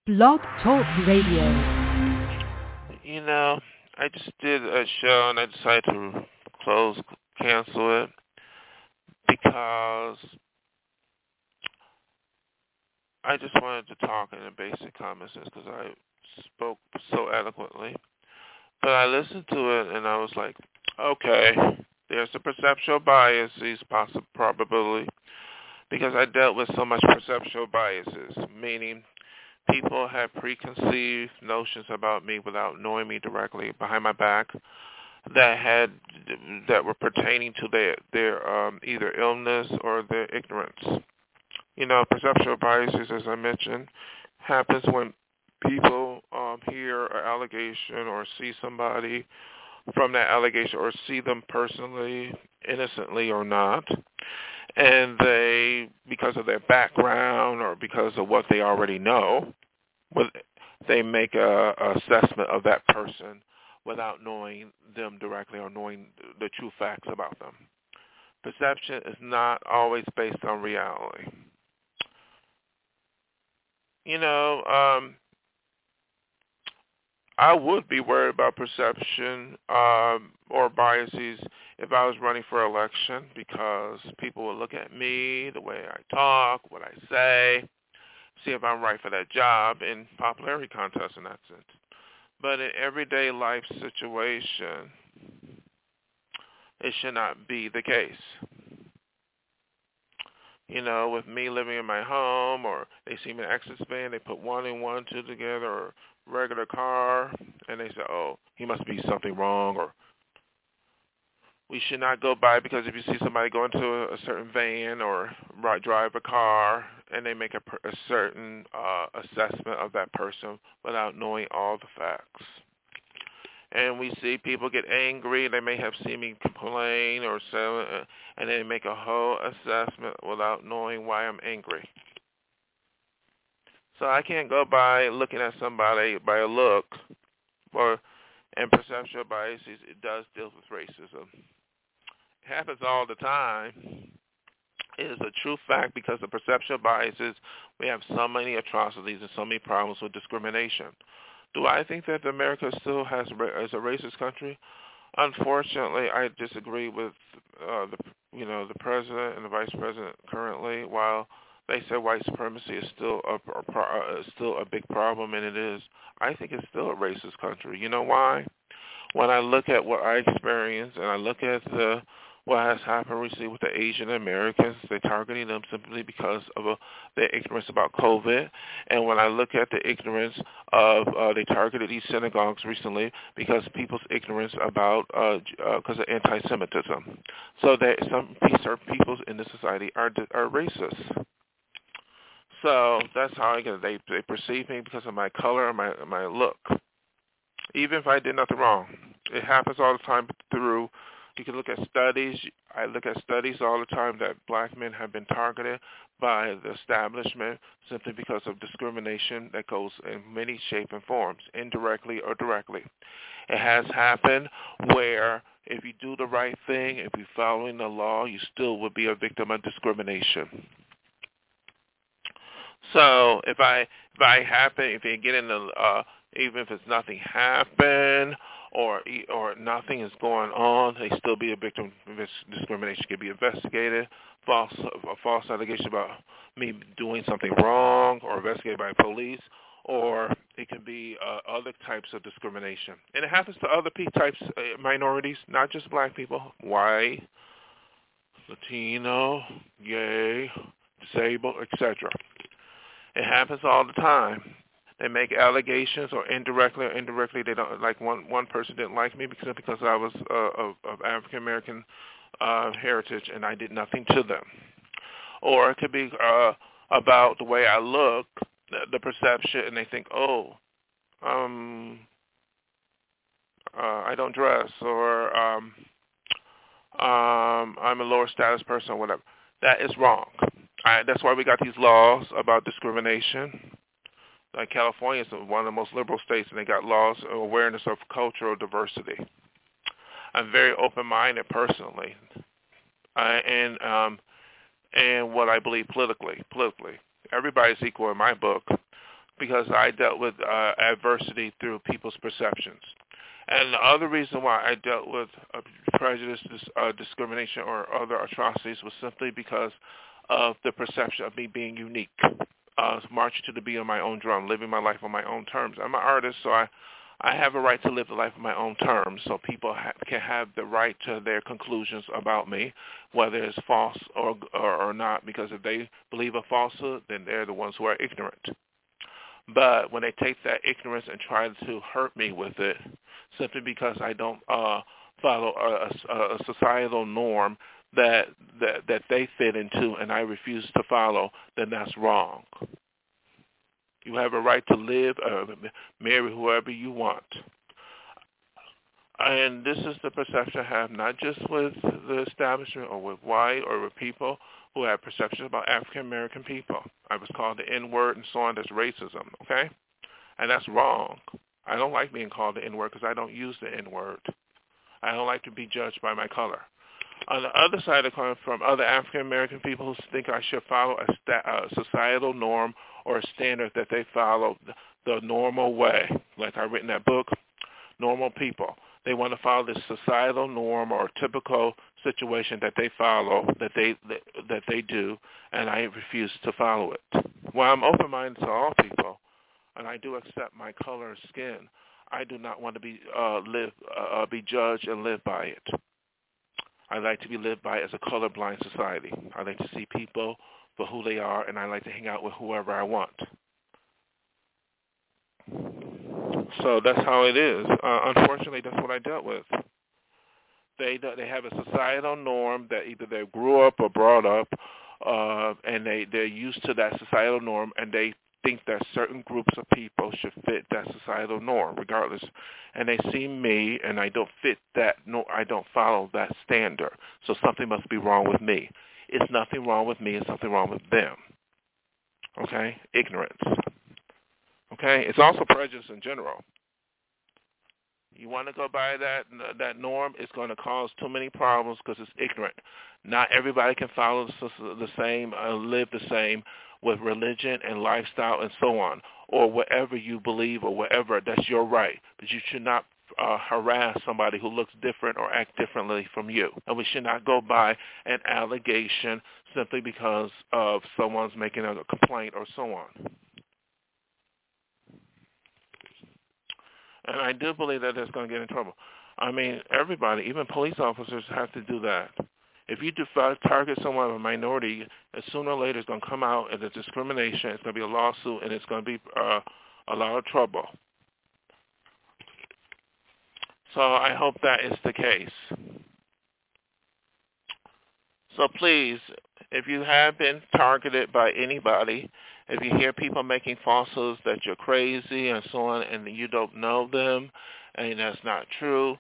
Blog Talk Radio. You know, I just did a show and I decided to cancel it because I just wanted to talk in a basic common sense because I spoke so eloquently. But I listened to it and I was like, okay, there's a perceptual biases, probability, because I dealt with so much perceptual biases, meaning people had preconceived notions about me without knowing me directly behind my back that were pertaining to their either illness or their ignorance. You know, perceptual biases, as I mentioned, happens when people hear an allegation or see somebody from that allegation or see them personally, innocently or not, and they, because of their background or because of what they already know, they make a assessment of that person without knowing them directly or knowing the true facts about them. Perception is not always based on reality. You know, I would be worried about perception or biases if I was running for election, because people would look at me, the way I talk, what I say, see if I'm right for that job in popularity contests in that sense. But in everyday life situation, it should not be the case. You know, with me living in my home, or they see me in an exit van, they put 1 and 1, 2 together, or regular car, and they say, oh, he must be something wrong, or we should not go by, because if you see somebody go into a certain van or drive a car and they make a certain assessment of that person without knowing all the facts. And we see people get angry. They may have seen me complain or say, and they make a whole assessment without knowing why I'm angry. So I can't go by looking at somebody by a look, and perceptual biases. It does deal with racism. It happens all the time. It is a true fact, because of perceptual biases, we have so many atrocities and so many problems with discrimination. Do I think that America still is a racist country? Unfortunately, I disagree with the president and the vice president currently. While they say white supremacy is still a big problem, and it is, I think it's still a racist country. You know why? When I look at what I experienced and I look at what has happened recently with the Asian Americans, they're targeting them simply because of their ignorance about COVID. And when I look at the ignorance of, they targeted these synagogues recently because people's ignorance about, because of anti-Semitism. So some people in this society are racist. So that's how I get it. They perceive me because of my color and my look. Even if I did nothing wrong. It happens all the time you can look at studies. I look at studies all the time that black men have been targeted by the establishment simply because of discrimination that goes in many shapes and forms, indirectly or directly. It has happened where if you do the right thing, if you're following the law, you still would be a victim of discrimination. So if you get in even if it's nothing happened or nothing is going on, they still be a victim of discrimination. Can be investigated, a false allegation about me doing something wrong, or investigated by police, or it can be other types of discrimination. And it happens to other types, minorities, not just black people, white, Latino, gay, disabled, etc. It happens all the time. They make allegations, or indirectly they don't like. One person didn't like me because I was of African American heritage, and I did nothing to them. Or it could be about the way I look, the perception, and they think, I don't dress, or I'm a lower status person, or whatever. That is wrong. That's why we got these laws about discrimination. Like California is one of the most liberal states, and they got laws of awareness of cultural diversity. I'm very open-minded personally, and what I believe politically. Everybody's equal in my book. because I dealt with adversity through people's perceptions. And the other reason why I dealt with prejudice, discrimination, or other atrocities was simply because of the perception of me being unique, marching to the beat of my own drum, living my life on my own terms. I'm an artist, so I have a right to live the life on my own terms, so people can have the right to their conclusions about me, whether it's false or not, because if they believe a falsehood, then they're the ones who are ignorant. But when they take that ignorance and try to hurt me with it, simply because I don't follow a societal norm that they fit into and I refuse to follow, then that's wrong. You have a right to live, marry whoever you want. And this is the perception I have, not just with the establishment or with white or with people who have perceptions about African American people. I was called the N-word and so on. That's racism, okay? And that's wrong. I don't like being called the N-word because I don't use the N-word. I don't like to be judged by my color. On the other side of the coin, from other African American people who think I should follow a societal norm or a standard that they follow the normal way, like I written that book, Normal People. They want to follow this societal norm or typical situation that they follow, that they do, and I refuse to follow it. While I'm open-minded to all people, and I do accept my color of skin, I do not want to be judged and live by it. I like to be lived by as a colorblind society. I like to see people for who they are, and I like to hang out with whoever I want. So that's how it is. Unfortunately, that's what I dealt with. They have a societal norm that either they grew up or brought up, and they're used to that societal norm, and they think that certain groups of people should fit that societal norm, regardless. And they see me, and I don't fit that. No, I don't follow that standard. So something must be wrong with me. It's nothing wrong with me. It's something wrong with them. Okay, ignorance. Okay, it's also prejudice in general. You want to go by that norm, it's going to cause too many problems because it's ignorant. Not everybody can follow the same, live the same with religion and lifestyle and so on, or whatever you believe or whatever. That's your right. But you should not harass somebody who looks different or act differently from you. And we should not go by an allegation simply because of someone's making a complaint or so on. And I do believe that it's going to get in trouble. I mean, everybody, even police officers, have to do that. If you target someone of a minority, sooner or later it's going to come out as a discrimination. It's going to be a lawsuit, and it's going to be a lot of trouble. So I hope that is the case. So please, if you have been targeted by anybody, if you hear people making falsehoods that you're crazy and so on, and you don't know them, and that's not true,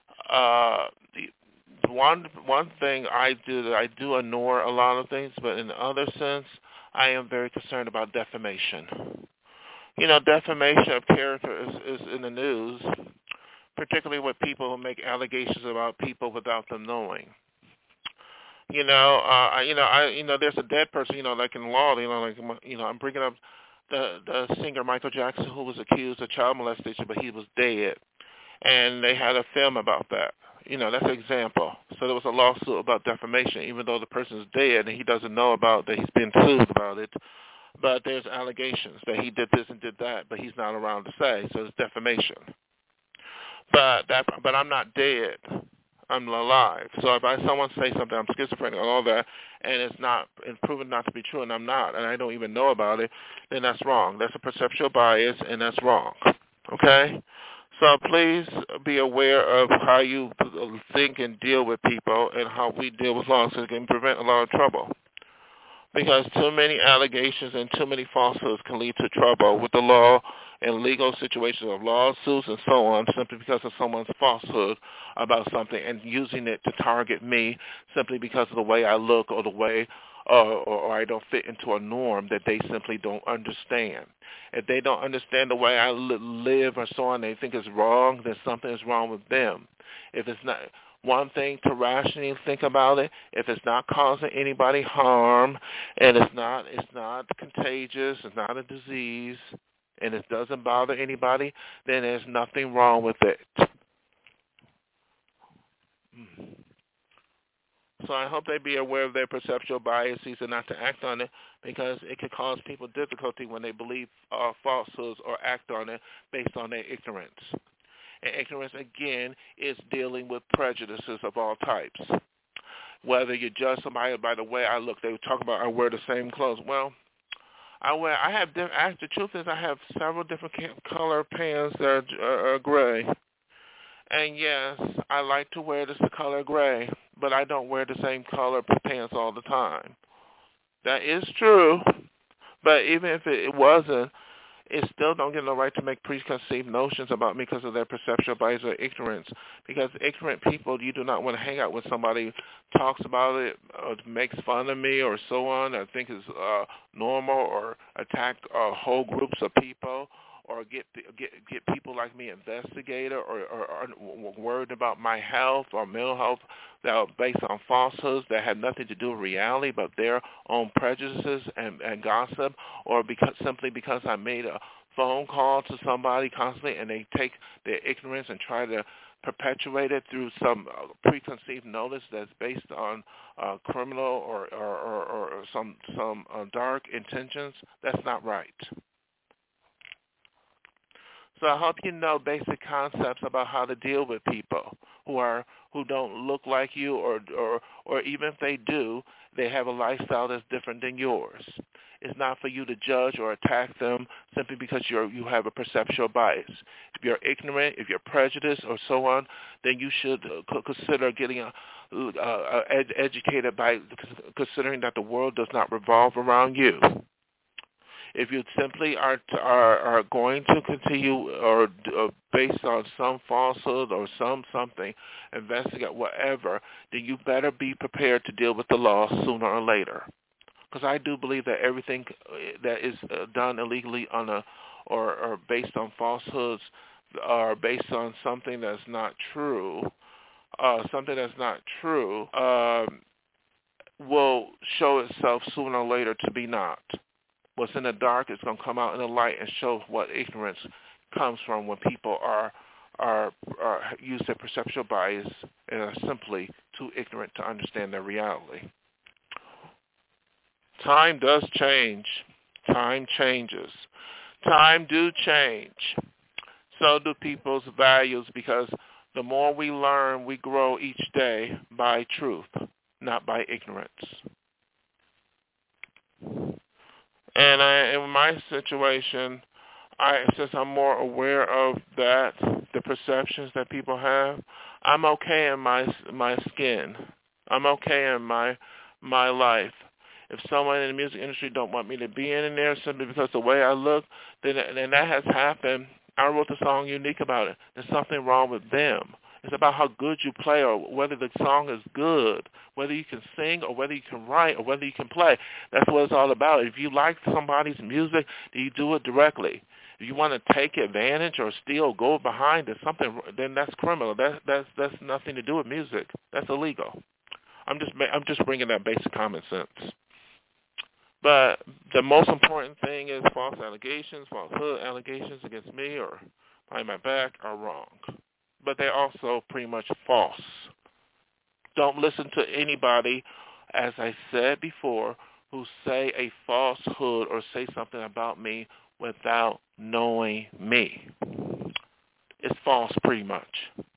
one thing I do ignore a lot of things, but in the other sense, I am very concerned about defamation. You know, defamation of character is in the news, particularly with people who make allegations about people without them knowing. There's a dead person, like in law, I'm bringing up the singer Michael Jackson, who was accused of child molestation, but he was dead. And they had a film about that. That's an example. So there was a lawsuit about defamation, even though the person is dead and he doesn't know about that he's been sued about it. But there's allegations that he did this and did that, but he's not around to say, so it's defamation. But I'm not dead. I'm alive. So if someone say something, I'm schizophrenic and all that, and it's proven not to be true, and I'm not, and I don't even know about it, then that's wrong. That's a perceptual bias, and that's wrong. Okay? So please be aware of how you think and deal with people and how we deal with law so it can prevent a lot of trouble. Because too many allegations and too many falsehoods can lead to trouble with the law and legal situations of lawsuits and so on, simply because of someone's falsehood about something and using it to target me simply because of the way I look or the way or I don't fit into a norm that they simply don't understand. If they don't understand the way I live or so on, they think it's wrong, then something is wrong with them. If it's not one thing to rationally think about it, if it's not causing anybody harm and it's not contagious, it's not a disease, and it doesn't bother anybody, then there's nothing wrong with it. So I hope they be aware of their perceptual biases and not to act on it, because it could cause people difficulty when they believe falsehoods or act on it based on their ignorance. And ignorance, again, is dealing with prejudices of all types. Whether you judge somebody by the way I look, they talk about I wear the same clothes. Well, the truth is I have several different color pants that are gray. And yes, I like to wear this color gray, but I don't wear the same color pants all the time. That is true, but even if it wasn't, it still don't get no right to make preconceived notions about me because of their perceptual bias or ignorance. Because ignorant people, you do not want to hang out with somebody who talks about it, or makes fun of me, or so on, or think is normal, or attack whole groups of people, or get people like me investigated, or worried about my health or mental health that are based on falsehoods that have nothing to do with reality but their own prejudices and gossip, or simply because I made a phone call to somebody constantly and they take their ignorance and try to perpetuate it through some preconceived notice that's based on criminal or some dark intentions. That's not right. So I hope you know basic concepts about how to deal with people who don't look like you, or even if they do, they have a lifestyle that's different than yours. It's not for you to judge or attack them simply because you have a perceptual bias. If you're ignorant, if you're prejudiced, or so on, then you should consider getting educated by considering that the world does not revolve around you. If you simply are going to continue or based on some falsehood or something, investigate whatever, then you better be prepared to deal with the law sooner or later. Because I do believe that everything that is done illegally or based on falsehoods or based on something that's not true, will show itself sooner or later to be not. What's in the dark is going to come out in the light and show what ignorance comes from when people are use their perceptual bias and are simply too ignorant to understand their reality. Time does change. Time changes. Time do change. So do people's values, because the more we learn, we grow each day by truth, not by ignorance. And in my situation, since I'm more aware of that, the perceptions that people have, I'm okay in my skin. I'm okay in my life. If someone in the music industry don't want me to be in there simply because of the way I look, then that has happened. I wrote the song Unique about it. There's something wrong with them. It's about how good you play, or whether the song is good, whether you can sing or whether you can write or whether you can play. That's what it's all about. If you like somebody's music, then you do it directly. If you want to take advantage or steal, go behind it, then that's criminal. That's nothing to do with music. That's illegal. I'm just bringing that basic common sense. But the most important thing is falsehood allegations against me or behind my back are wrong. But they're also pretty much false. Don't listen to anybody, as I said before, who say a falsehood or say something about me without knowing me. It's false pretty much.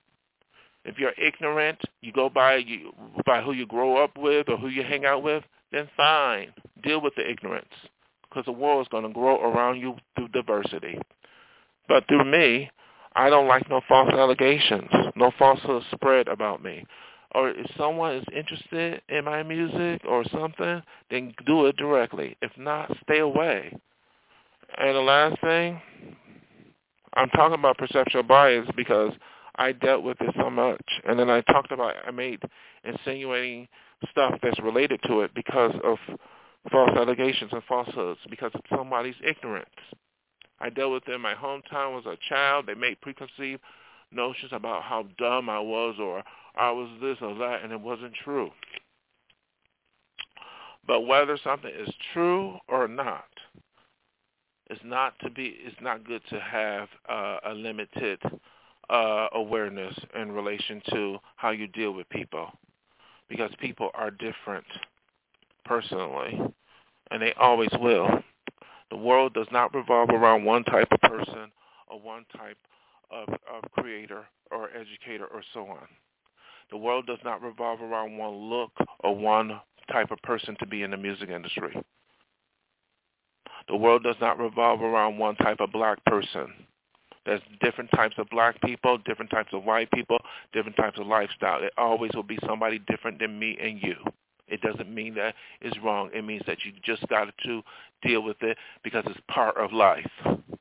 If you're ignorant, you go by who you grow up with or who you hang out with, then fine. Deal with the ignorance, because the world is going to grow around you through diversity. But through me, I don't like no false allegations, no falsehood spread about me. Or if someone is interested in my music or something, then do it directly. If not, stay away. And the last thing, I'm talking about perceptual bias because I dealt with it so much. And then I made insinuating stuff that's related to it because of false allegations and falsehoods, because of somebody's ignorance. I dealt with it in my hometown as a child. They made preconceived notions about how dumb I was, or I was this or that, and it wasn't true. But whether something is true or not, It's not good to have a limited awareness in relation to how you deal with people, because people are different personally, and they always will. The world does not revolve around one type of person or one type of creator or educator or so on. The world does not revolve around one look or one type of person to be in the music industry. The world does not revolve around one type of black person. There's different types of black people, different types of white people, different types of lifestyle. It always will be somebody different than me and you. It doesn't mean that it's wrong. It means that you just got to deal with it because it's part of life.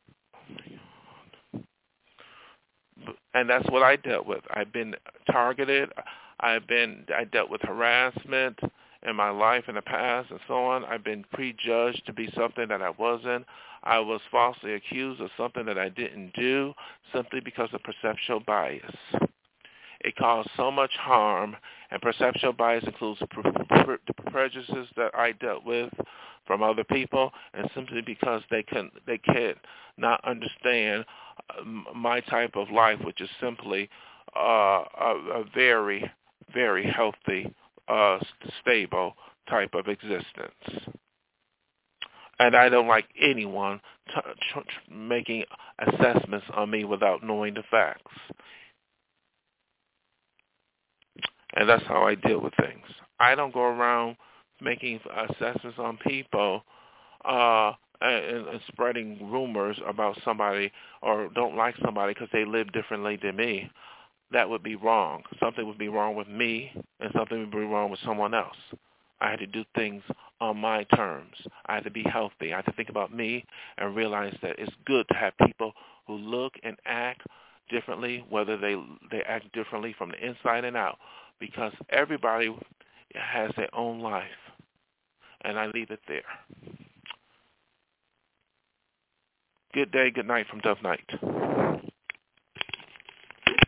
And that's what I dealt with. I've been targeted. I dealt with harassment in my life in the past and so on. I've been prejudged to be something that I wasn't. I was falsely accused of something that I didn't do simply because of perceptual bias. It caused so much harm, and perceptual bias includes prejudices that I dealt with from other people, and simply because they can't not understand my type of life, which is simply a very, very healthy, stable type of existence. And I don't like anyone making assessments on me without knowing the facts. And that's how I deal with things. I don't go around making assessments on people and spreading rumors about somebody or don't like somebody because they live differently than me. That would be wrong. Something would be wrong with me and something would be wrong with someone else. I had to do things on my terms. I had to be healthy. I had to think about me and realize that it's good to have people who look and act differently, whether they act differently from the inside and out, because everybody has their own life. And I leave it there. Good day, good night from Dove Night.